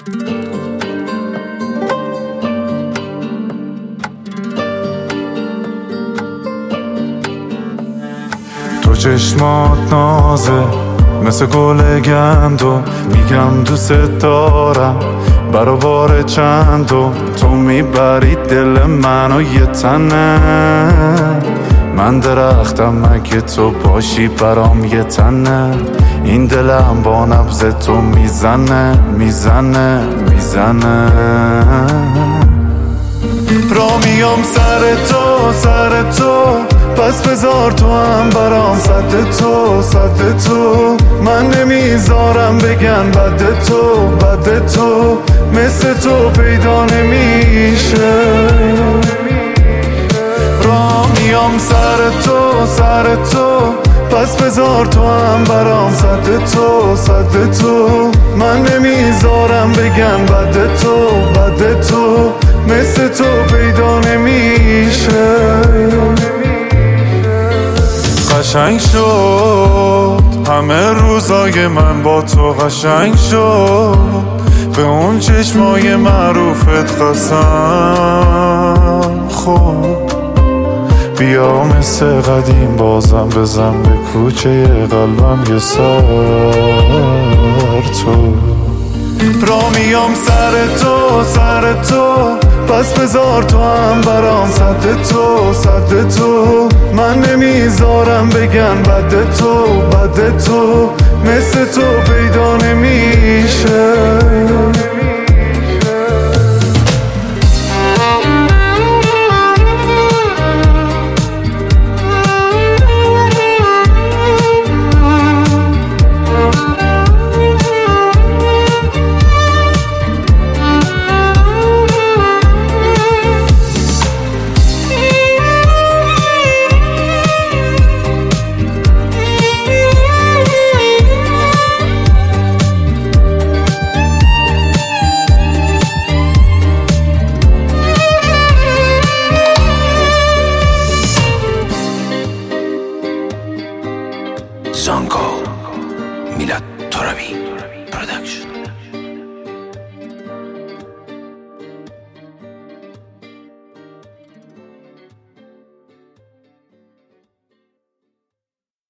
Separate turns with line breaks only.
تو چشمات نازه مثل گل گندو، میگم دوست دارم برابر چندو. تو میبری دل منو یه تنه، من درختم اگه تو باشی برام یه تنه. این دلم با نبض تو میزنه میزنه میزنه. را میام سر تو سر تو، پس بذار تو هم برام صد تو صد تو. من نمیذارم بگن بد تو بد تو، مثل تو پیدا نمیشه. را میام سر تو سر تو، پس بذار تو هم برام صد تو صد تو. من نمیذارم بگن بد تو بد تو، مثل تو پیدا نمیشه. قشنگ شد همه روزای من با تو، قشنگ شد به اون چشمای معروفت قسم. خب بیا مثل قدیم بازم بزن به کوچه قلبم یه سر تو. را میام سر تو سر تو، پس بذار تو هم برام صد تو صد تو. من نمیذارم بگن بد تو بد تو، مثل تو پیدا نمیشه.